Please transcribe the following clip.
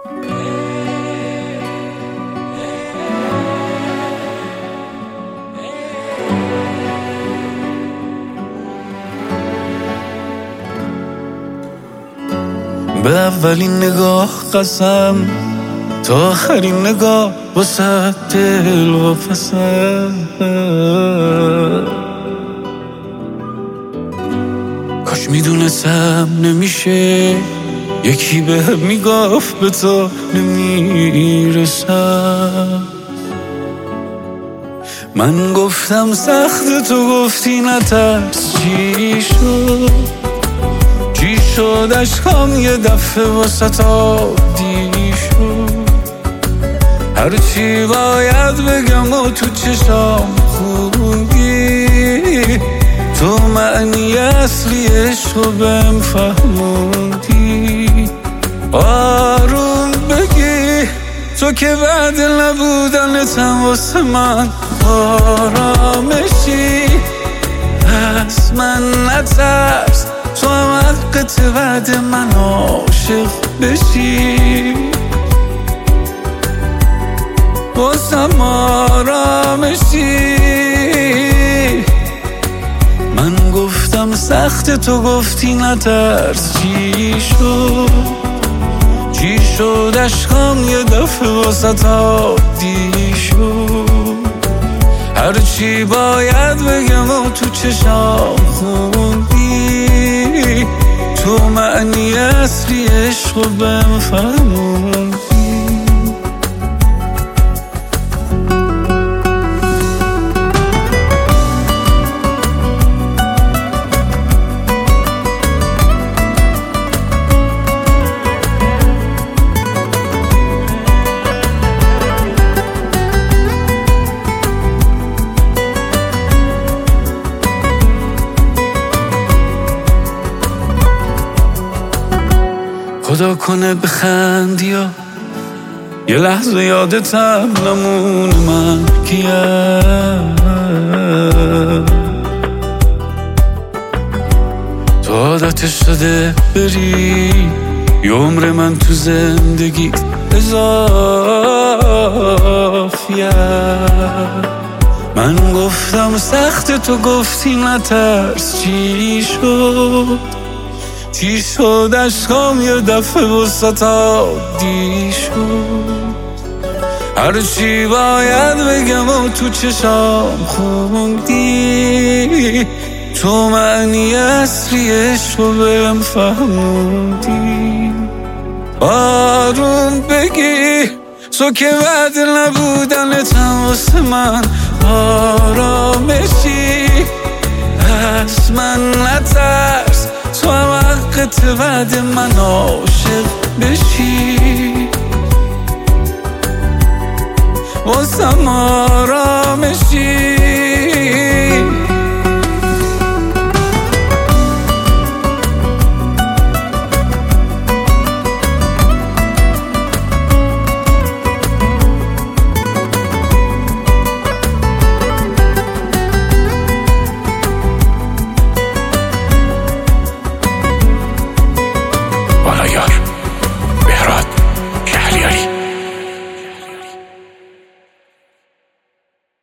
به اولین نگاه قسم تا آخرین نگاه واسه دل و پسم. کاش میدونستم نمیشه یکی به میگفت به تو نمیرسم. من گفتم سخت تو گفتی نترس. چی شد عشقام یه دفعه واسه عادی شد. هرچی باید بگم و تو چشام خوندی. تو معنی اصلی عشقو بهم فهموندی. آروم بگی تو که بعد نبودنتم واسه من آرامشی. از من نترس تو هم حقت بعد من عاشق بشی. واسم آرامشی. من گفتم سخت تو گفتی نترس. چی شد عشقام یه دفعه واسه عادی شد. هرچی باید بگم و تو چشام خوندی. تو معنی اصلی عشقو بهم فهموندی. خدا کنه بخندی یا یه لحظه یادتم نمونه من کیم. تو عادتش شده بری یه عمر من تو زندگی اضافیه. من گفتم سخت تو گفتی نترس. چی شد عشقام یه دفعه وسط عادی شد. هرچی باید بگم و تو چشام خوندی. تو معنی اصلی عشقو بهم فهموندی. آروم بگی تو که بعد نبودنتم واسه من آرامشی. از من نترس تو هم حقت بعد من عاشق بشی. واسم آرامشی.